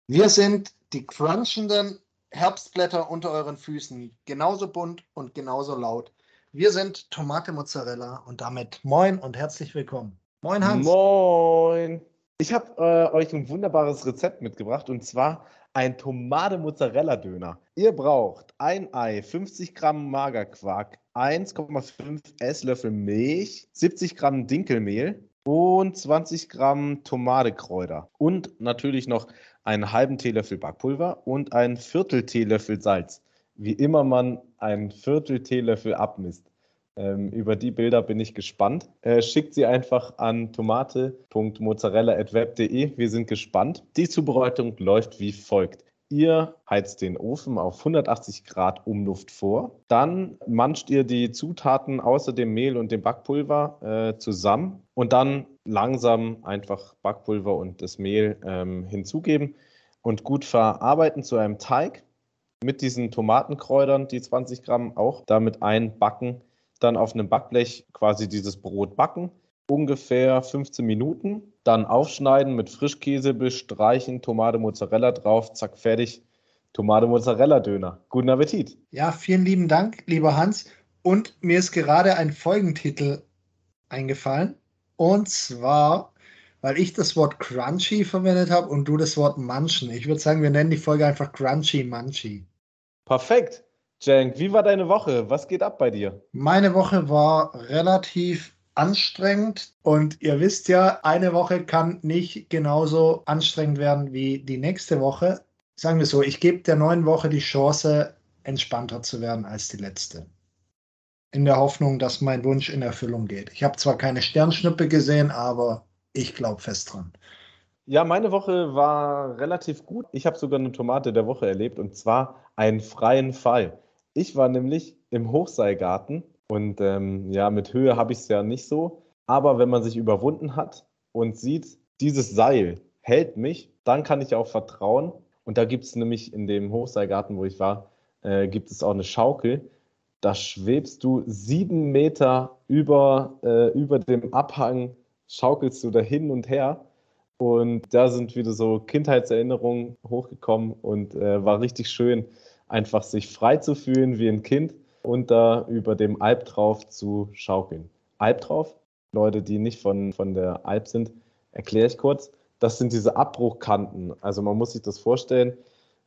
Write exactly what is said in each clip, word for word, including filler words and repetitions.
Wir sind die crunchenden Herbstblätter unter euren Füßen, genauso bunt und genauso laut. Wir sind Tomate Mozzarella und damit moin und herzlich willkommen. Moin Hans. Moin! Ich habe äh, euch ein wunderbares Rezept mitgebracht und zwar ein Tomate-Mozzarella-Döner. Ihr braucht ein Ei, fünfzig Gramm Magerquark, eins Komma fünf Esslöffel Milch, siebzig Gramm Dinkelmehl und zwanzig Gramm Tomatenkräuter und natürlich noch einen halben Teelöffel Backpulver und ein Viertel Teelöffel Salz. Wie immer man einen Viertel Teelöffel abmisst. Ähm, über die Bilder bin ich gespannt. Äh, schickt sie einfach an tomate punkt mozzarella at web punkt de. Wir sind gespannt. Die Zubereitung läuft wie folgt. Ihr heizt den Ofen auf hundertachtzig Grad Umluft vor. Dann manscht ihr die Zutaten außer dem Mehl und dem Backpulver äh, zusammen und dann langsam einfach Backpulver und das Mehl ähm, hinzugeben und gut verarbeiten zu einem Teig. Mit diesen Tomatenkräutern, die zwanzig Gramm auch damit einbacken, dann auf einem Backblech quasi dieses Brot backen, ungefähr fünfzehn Minuten, dann aufschneiden, mit Frischkäse bestreichen, Tomate Mozzarella drauf, zack, fertig. Tomate Mozzarella Döner. Guten Appetit. Ja, vielen lieben Dank, lieber Hans. Und mir ist gerade ein Folgentitel eingefallen. Und zwar, weil ich das Wort crunchy verwendet habe und du das Wort munchen. Ich würde sagen, wir nennen die Folge einfach Crunchy Munchy. Perfekt. Cenk, wie war deine Woche? Was geht ab bei dir? Meine Woche war relativ anstrengend und ihr wisst ja, eine Woche kann nicht genauso anstrengend werden wie die nächste Woche. Sagen wir so, ich gebe der neuen Woche die Chance, entspannter zu werden als die letzte. In der Hoffnung, dass mein Wunsch in Erfüllung geht. Ich habe zwar keine Sternschnuppe gesehen, aber ich glaube fest dran. Ja, meine Woche war relativ gut. Ich habe sogar eine Tomate der Woche erlebt und zwar einen freien Fall. Ich war nämlich im Hochseilgarten und ähm, ja, mit Höhe habe ich es ja nicht so. Aber wenn man sich überwunden hat und sieht, dieses Seil hält mich, dann kann ich auch vertrauen. Und da gibt es nämlich in dem Hochseilgarten, wo ich war, äh, gibt es auch eine Schaukel. Da schwebst du sieben Meter über, äh, über dem Abhang, schaukelst du da hin und her. Und da sind wieder so Kindheitserinnerungen hochgekommen und äh, war richtig schön, einfach sich frei zu fühlen wie ein Kind und da über dem Alp drauf zu schaukeln. Alp drauf, Leute, die nicht von, von der Alp sind, erkläre ich kurz. Das sind diese Abbruchkanten. Also man muss sich das vorstellen.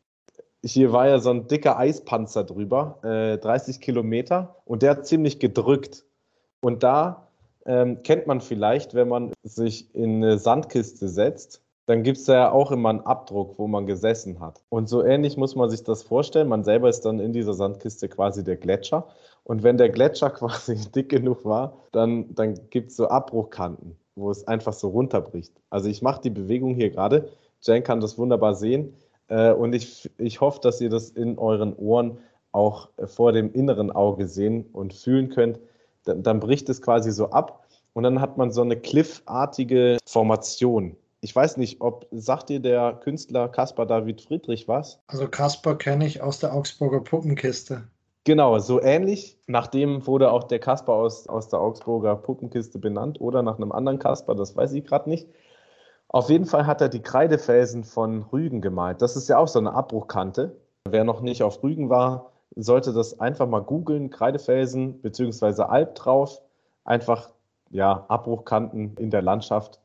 Hier war ja so ein dicker Eispanzer drüber, äh, dreißig Kilometer, und der hat ziemlich gedrückt. Und da ähm, kennt man vielleicht, wenn man sich in eine Sandkiste setzt, dann gibt es da ja auch immer einen Abdruck, wo man gesessen hat. Und so ähnlich muss man sich das vorstellen. Man selber ist dann in dieser Sandkiste quasi der Gletscher. Und wenn der Gletscher quasi dick genug war, dann, dann gibt es so Abbruchkanten, wo es einfach so runterbricht. Also ich mache die Bewegung hier gerade. Jen kann das wunderbar sehen. Äh, und ich, ich hoffe, dass ihr das in euren Ohren auch vor dem inneren Auge sehen und fühlen könnt. Dann, dann bricht es quasi so ab und dann hat man so eine cliffartige Formation. Ich weiß nicht, ob, sagt dir der Künstler Caspar David Friedrich was? Also Kasper kenne ich aus der Augsburger Puppenkiste. Genau, so ähnlich. Nach dem wurde auch der Caspar aus, aus der Augsburger Puppenkiste benannt oder nach einem anderen Caspar, das weiß ich gerade nicht. Auf jeden Fall hat er die Kreidefelsen von Rügen gemalt. Das ist ja auch so eine Abbruchkante. Wer noch nicht auf Rügen war, sollte das einfach mal googeln. Kreidefelsen bzw. Alp drauf. Einfach, ja, Abbruchkanten in der Landschaft.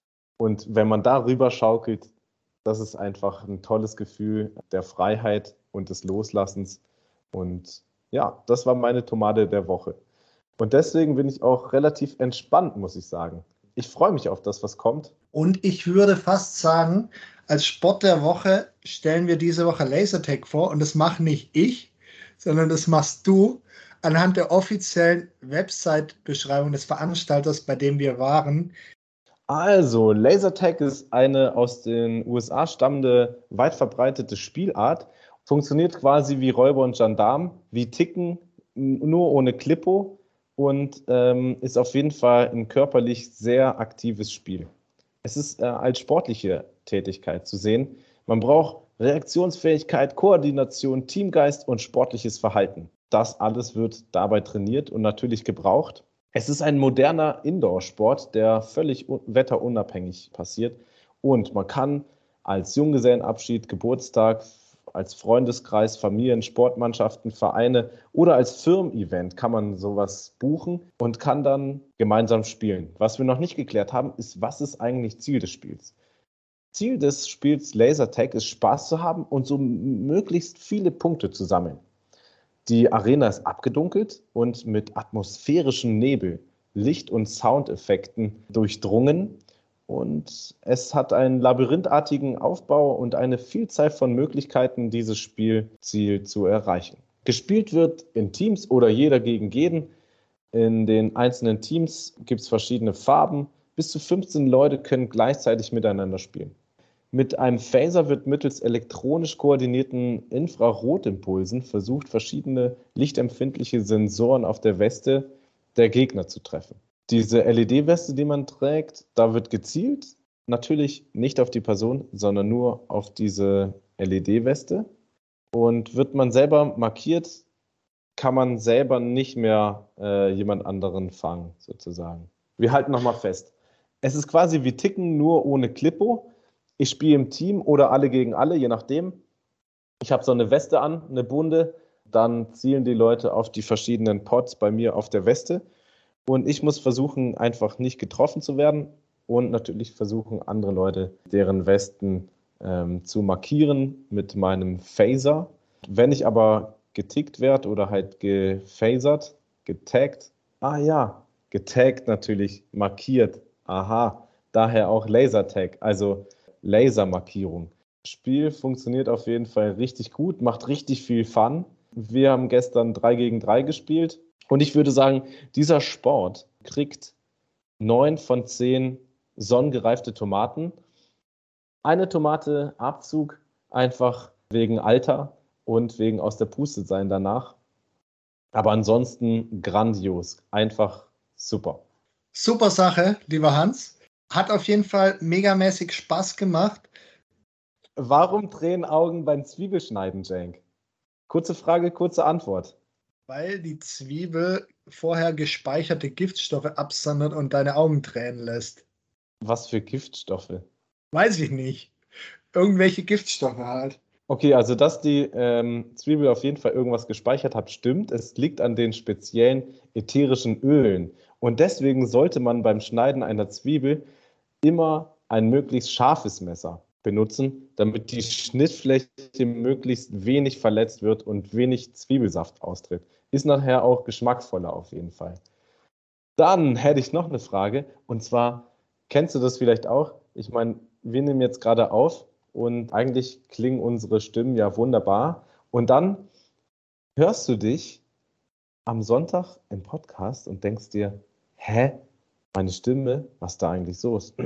Und wenn man da rüber schaukelt, das ist einfach ein tolles Gefühl der Freiheit und des Loslassens. Und ja, das war meine Tomate der Woche. Und deswegen bin ich auch relativ entspannt, muss ich sagen. Ich freue mich auf das, was kommt. Und ich würde fast sagen, als Sport der Woche stellen wir diese Woche Lasertag vor. Und das mache nicht ich, sondern das machst du anhand der offiziellen Website-Beschreibung des Veranstalters, bei dem wir waren. Also, Lasertag ist eine aus den U S A stammende, weit verbreitete Spielart. Funktioniert quasi wie Räuber und Gendarm, wie Ticken, nur ohne Klippo, und ähm, ist auf jeden Fall ein körperlich sehr aktives Spiel. Es ist äh, als sportliche Tätigkeit zu sehen. Man braucht Reaktionsfähigkeit, Koordination, Teamgeist und sportliches Verhalten. Das alles wird dabei trainiert und natürlich gebraucht. Es ist ein moderner Indoor-Sport, der völlig wetterunabhängig passiert. Und man kann als Junggesellenabschied, Geburtstag, als Freundeskreis, Familien, Sportmannschaften, Vereine oder als Firmen-Event kann man sowas buchen und kann dann gemeinsam spielen. Was wir noch nicht geklärt haben, ist, was ist eigentlich Ziel des Spiels? Ziel des Spiels Lasertag ist, Spaß zu haben und so möglichst viele Punkte zu sammeln. Die Arena ist abgedunkelt und mit atmosphärischem Nebel, Licht- und Soundeffekten durchdrungen. Und es hat einen labyrinthartigen Aufbau und eine Vielzahl von Möglichkeiten, dieses Spielziel zu erreichen. Gespielt wird in Teams oder jeder gegen jeden. In den einzelnen Teams gibt es verschiedene Farben. Bis zu fünfzehn Leute können gleichzeitig miteinander spielen. Mit einem Phaser wird mittels elektronisch koordinierten Infrarot-Impulsen versucht, verschiedene lichtempfindliche Sensoren auf der Weste der Gegner zu treffen. Diese L E D-Weste, die man trägt, da wird gezielt, natürlich nicht auf die Person, sondern nur auf diese L E D-Weste. Und wird man selber markiert, kann man selber nicht mehr äh, jemand anderen fangen, sozusagen. Wir halten nochmal fest. Es ist quasi wie Ticken, nur ohne Klippo. Ich spiele im Team oder alle gegen alle, je nachdem. Ich habe so eine Weste an, eine bunte. Dann zielen die Leute auf die verschiedenen Pods bei mir auf der Weste. Und ich muss versuchen, einfach nicht getroffen zu werden und natürlich versuchen, andere Leute, deren Westen ähm, zu markieren mit meinem Phaser. Wenn ich aber getickt werde oder halt gefasert, getaggt, ah ja, getaggt natürlich, markiert, aha, daher auch Lasertag, also Lasermarkierung. Das Spiel funktioniert auf jeden Fall richtig gut, macht richtig viel Fun. Wir haben gestern drei gegen drei gespielt. Und ich würde sagen, dieser Sport kriegt neun von zehn sonnengereifte Tomaten. Eine Tomate Abzug, einfach wegen Alter und wegen aus der Puste sein danach. Aber ansonsten grandios, einfach super. Super Sache, lieber Hans. Hat auf jeden Fall megamäßig Spaß gemacht. Warum Tränenaugen beim Zwiebelschneiden, Cenk? Kurze Frage, kurze Antwort. Weil die Zwiebel vorher gespeicherte Giftstoffe absondert und deine Augen tränen lässt. Was für Giftstoffe? Weiß ich nicht. Irgendwelche Giftstoffe halt. Okay, also dass die ähm, Zwiebel auf jeden Fall irgendwas gespeichert hat, stimmt. Es liegt an den speziellen ätherischen Ölen. Und deswegen sollte man beim Schneiden einer Zwiebel immer ein möglichst scharfes Messer benutzen, damit die Schnittfläche möglichst wenig verletzt wird und wenig Zwiebelsaft austritt. Ist nachher auch geschmackvoller auf jeden Fall. Dann hätte ich noch eine Frage, und zwar, kennst du das vielleicht auch? Ich meine, wir nehmen jetzt gerade auf und eigentlich klingen unsere Stimmen ja wunderbar. Und dann hörst du dich am Sonntag im Podcast und denkst dir, hä, meine Stimme, was da eigentlich so ist,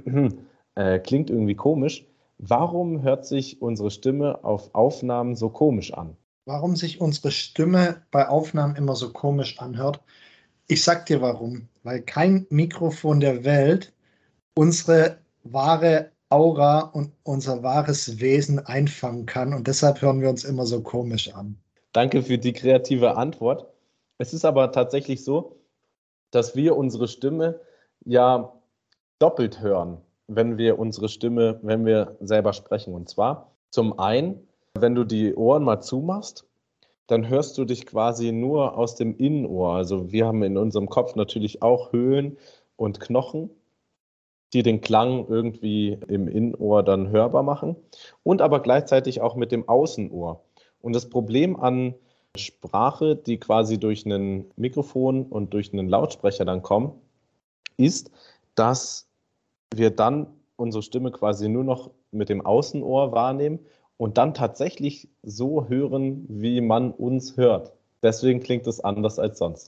äh, klingt irgendwie komisch. Warum hört sich unsere Stimme auf Aufnahmen so komisch an? Warum sich unsere Stimme bei Aufnahmen immer so komisch anhört? Ich sag dir warum. Weil kein Mikrofon der Welt unsere wahre Aura und unser wahres Wesen einfangen kann. Und deshalb hören wir uns immer so komisch an. Danke für die kreative Antwort. Es ist aber tatsächlich so, dass wir unsere Stimme ja doppelt hören, wenn wir unsere Stimme, wenn wir selber sprechen. Und zwar zum einen, wenn du die Ohren mal zumachst, dann hörst du dich quasi nur aus dem Innenohr. Also wir haben in unserem Kopf natürlich auch Höhlen und Knochen, die den Klang irgendwie im Innenohr dann hörbar machen und aber gleichzeitig auch mit dem Außenohr. Und das Problem an Sprache, die quasi durch ein Mikrofon und durch einen Lautsprecher dann kommen, ist, dass wir dann unsere Stimme quasi nur noch mit dem Außenohr wahrnehmen und dann tatsächlich so hören, wie man uns hört. Deswegen klingt es anders als sonst.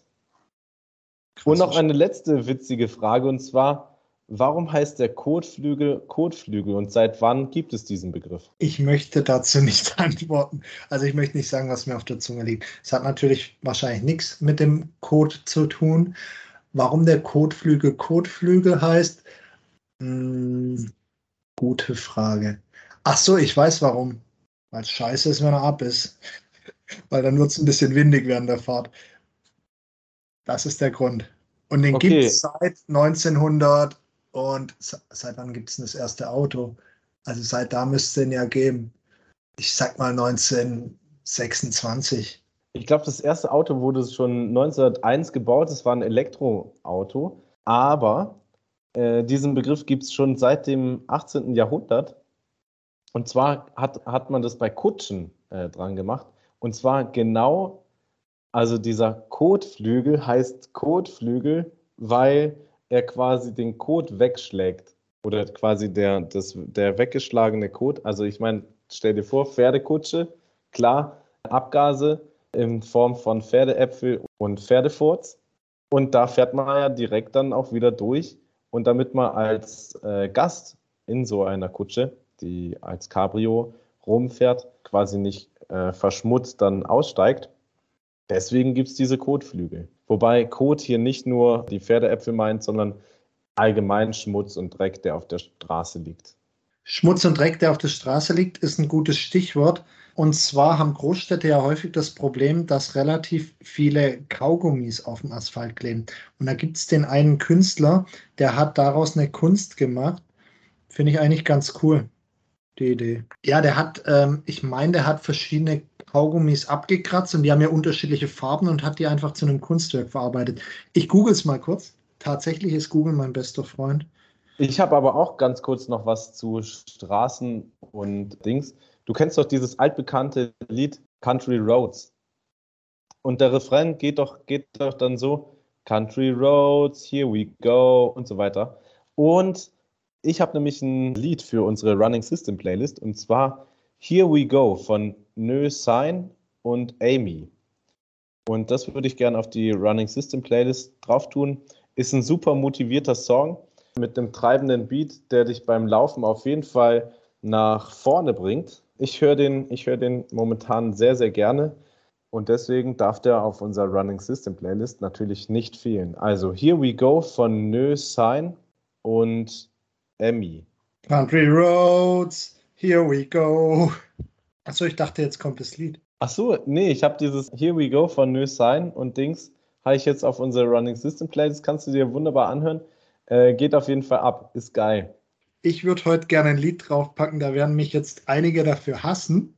Und noch eine letzte witzige Frage, und zwar, warum heißt der Kotflügel Kotflügel und seit wann gibt es diesen Begriff? Ich möchte dazu nicht antworten. Also ich möchte nicht sagen, was mir auf der Zunge liegt. Es hat natürlich wahrscheinlich nichts mit dem Kot zu tun. Warum der Kotflügel Kotflügel heißt? Hm, gute Frage. Ach so, ich weiß warum. Weil es scheiße ist, wenn er ab ist. Weil dann wird es ein bisschen windig während der Fahrt. Das ist der Grund. Und den gibt Okay, es seit neunzehnhundert und seit wann gibt es das erste Auto? Also seit da müsste es den ja geben. Ich sag mal neunzehnhundertsechsundzwanzig. Ich glaube, das erste Auto wurde schon neunzehnhunderteins gebaut. Das war ein Elektroauto. Aber äh, diesen Begriff gibt es schon seit dem achtzehnten. Jahrhundert. Und zwar hat, hat man das bei Kutschen äh, dran gemacht. Und zwar genau, also dieser Kotflügel heißt Kotflügel, weil er quasi den Kot wegschlägt. Oder quasi der, das, der weggeschlagene Kot. Also ich meine, stell dir vor, Pferdekutsche, klar, Abgase in Form von Pferdeäpfel und Pferdefurz. Und da fährt man ja direkt dann auch wieder durch. Und damit man als äh, Gast in so einer Kutsche, die als Cabrio rumfährt, quasi nicht äh, verschmutzt dann aussteigt, deswegen gibt es diese Kotflügel. Wobei Kot hier nicht nur die Pferdeäpfel meint, sondern allgemein Schmutz und Dreck, der auf der Straße liegt. Schmutz und Dreck, der auf der Straße liegt, ist ein gutes Stichwort. Und zwar haben Großstädte ja häufig das Problem, dass relativ viele Kaugummis auf dem Asphalt kleben. Und da gibt es den einen Künstler, der hat daraus eine Kunst gemacht. Finde ich eigentlich ganz cool, die Idee. Ja, der hat, ähm, ich meine, der hat verschiedene Kaugummis abgekratzt und die haben ja unterschiedliche Farben und hat die einfach zu einem Kunstwerk verarbeitet. Ich google es mal kurz. Tatsächlich ist Google mein bester Freund. Ich habe aber auch ganz kurz noch was zu Straßen und Dings. Du kennst doch dieses altbekannte Lied Country Roads. Und der Refrain geht doch, geht doch dann so: Country Roads, here we go und so weiter. Und ich habe nämlich ein Lied für unsere Running System Playlist, und zwar Here We Go von Nö Sign und Amy. Und das würde ich gerne auf die Running System Playlist drauf tun. Ist ein super motivierter Song mit einem treibenden Beat, der dich beim Laufen auf jeden Fall nach vorne bringt. Ich höre den, ich höre den momentan sehr, sehr gerne. Und deswegen darf der auf unserer Running System Playlist natürlich nicht fehlen. Also Here We Go von Nö Sign und Emmy. Country Roads, here we go. Achso, ich dachte, jetzt kommt das Lied. Ach so, nee, ich habe dieses Here We Go von Nö Sign und Dings habe ich jetzt auf unserer Running System Playlist. Kannst du dir wunderbar anhören. Äh, geht auf jeden Fall ab. Ist geil. Ich würde heute gerne ein Lied draufpacken, da werden mich jetzt einige dafür hassen.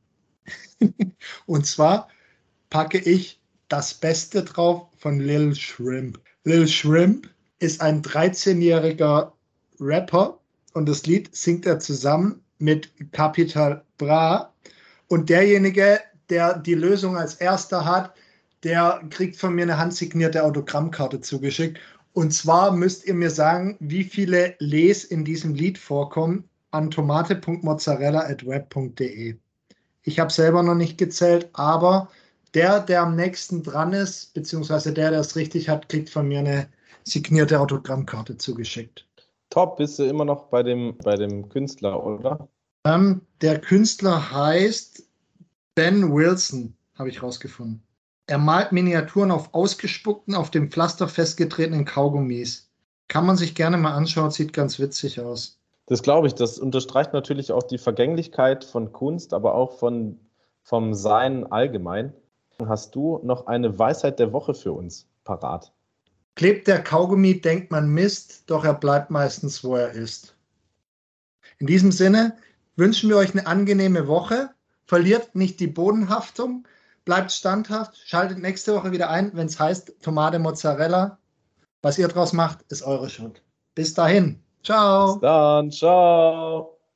Und zwar packe ich das Beste drauf von Lil Shrimp. Lil Shrimp ist ein dreizehnjähriger Rapper und das Lied singt er zusammen mit Capital Bra. Und derjenige, der die Lösung als erster hat, der kriegt von mir eine handsignierte Autogrammkarte zugeschickt. Und zwar müsst ihr mir sagen, wie viele Les in diesem Lied vorkommen an tomate punkt mozzarella at web punkt de. Ich habe selber noch nicht gezählt, aber der, der am nächsten dran ist, beziehungsweise der, der es richtig hat, kriegt von mir eine signierte Autogrammkarte zugeschickt. Top, bist du immer noch bei dem, bei dem Künstler, oder? Ähm, der Künstler heißt Ben Wilson, habe ich rausgefunden. Er malt Miniaturen auf ausgespuckten, auf dem Pflaster festgetretenen Kaugummis. Kann man sich gerne mal anschauen, sieht ganz witzig aus. Das glaube ich, das unterstreicht natürlich auch die Vergänglichkeit von Kunst, aber auch von, vom Sein allgemein. Hast du noch eine Weisheit der Woche für uns parat? Klebt der Kaugummi, denkt man Mist, doch er bleibt meistens, wo er ist. In diesem Sinne wünschen wir euch eine angenehme Woche. Verliert nicht die Bodenhaftung, bleibt standhaft, schaltet nächste Woche wieder ein, wenn es heißt Tomate Mozzarella. Was ihr draus macht, ist eure Schuld. Bis dahin. Ciao. Bis dann. Ciao.